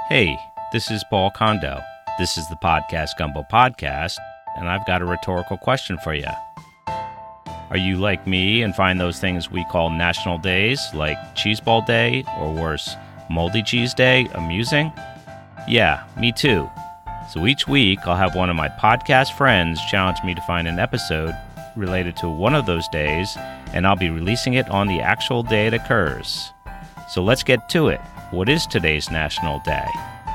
Hey, this is Paul Kondo. This is the Podcast Gumbo Podcast, and I've got a rhetorical question for you. Are you like me and find those things we call national days, like Cheeseball Day, or worse, Moldy Cheese Day, amusing? Yeah, me too. So each week, I'll have one of my podcast friends challenge me to find an episode related to one of those days, and I'll be releasing it on the actual day it occurs. So let's get to it. What is today's National Day?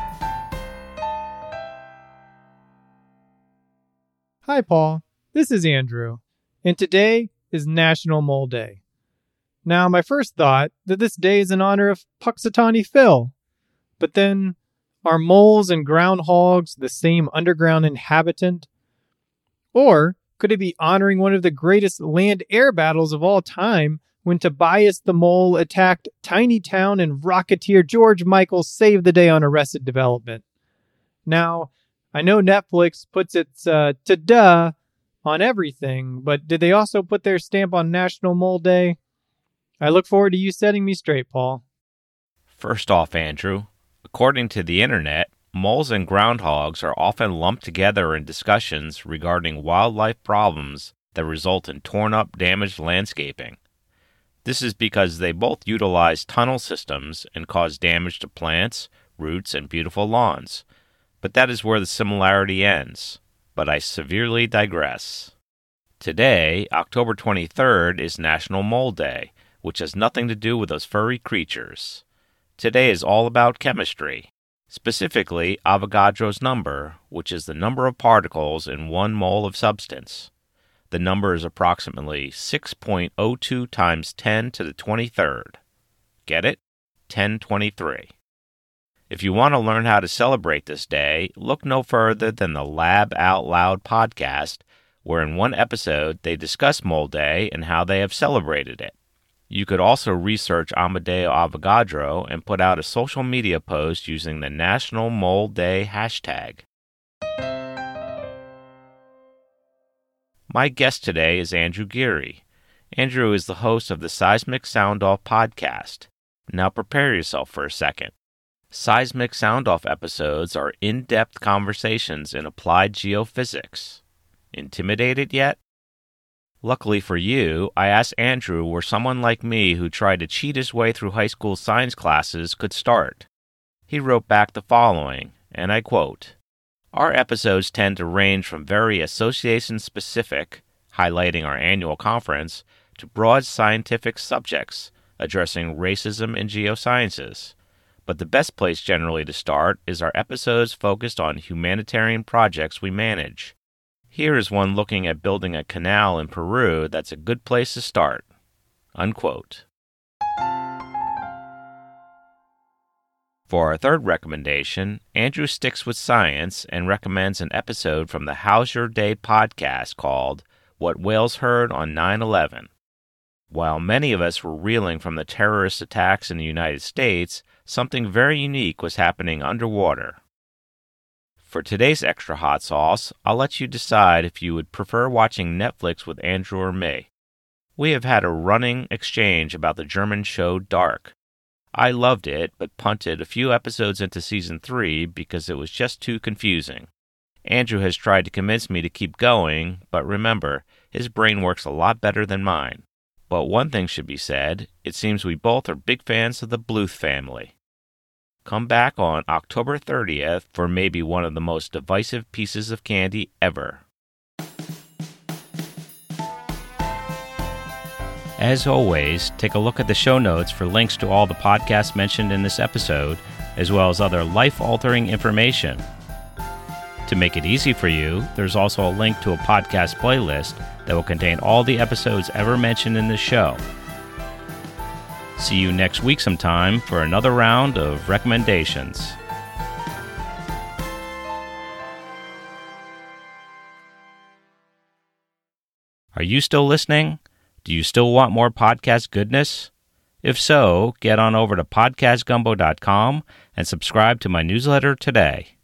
Hi, Paul. This is Andrew, and today is National Mole Day. Now, my first thought that this day is in honor of Punxsutawney Phil, but then are moles and groundhogs the same underground inhabitant? Or could it be honoring one of the greatest land-air battles of all time when Tobias the Mole attacked Tiny Town and Rocketeer George Michael saved the day on Arrested Development? Now, I know Netflix puts its ta-da on everything, but did they also put their stamp on National Mole Day? I look forward to you setting me straight, Paul. First off, Andrew, according to the internet, moles and groundhogs are often lumped together in discussions regarding wildlife problems that result in torn-up, damaged landscaping. This is because they both utilize tunnel systems and cause damage to plants, roots, and beautiful lawns. But that is where the similarity ends. But I severely digress. Today, October 23rd, is National Mole Day, which has nothing to do with those furry creatures. Today is all about chemistry, specifically Avogadro's number, which is the number of particles in 1 mole of substance. The number is approximately 6.02 times 10 to the 23rd. Get it? 1023. If you want to learn how to celebrate this day, look no further than the Lab Out Loud podcast, where in one episode they discuss Mole Day and how they have celebrated it. You could also research Amadeo Avogadro and put out a social media post using the National Mole Day hashtag. My guest today is Andrew Geary. Andrew is the host of the Seismic Sound Off podcast. Now prepare yourself for a second. Seismic Sound Off episodes are in-depth conversations in applied geophysics. Intimidated yet? Luckily for you, I asked Andrew where someone like me who tried to cheat his way through high school science classes could start. He wrote back the following, and I quote, "Our episodes tend to range from very association-specific, highlighting our annual conference, to broad scientific subjects, addressing racism in geosciences. But the best place generally to start is our episodes focused on humanitarian projects we manage. Here is one looking at building a canal in Peru that's a good place to start." Unquote. For our third recommendation, Andrew sticks with science and recommends an episode from the How's Your Day podcast called What Whales Heard on 9/11. While many of us were reeling from the terrorist attacks in the United States, something very unique was happening underwater. For today's extra hot sauce, I'll let you decide if you would prefer watching Netflix with Andrew or me. We have had a running exchange about the German show Dark. I loved it, but punted a few episodes into Season 3 because it was just too confusing. Andrew has tried to convince me to keep going, but remember, his brain works a lot better than mine. But one thing should be said, it seems we both are big fans of the Bluth family. Come back on October 30th for maybe one of the most divisive pieces of candy ever. As always, take a look at the show notes for links to all the podcasts mentioned in this episode, as well as other life-altering information. To make it easy for you, there's also a link to a podcast playlist that will contain all the episodes ever mentioned in this show. See you next week sometime for another round of recommendations. Are you still listening? Do you still want more podcast goodness? If so, get on over to podcastgumbo.com and subscribe to my newsletter today.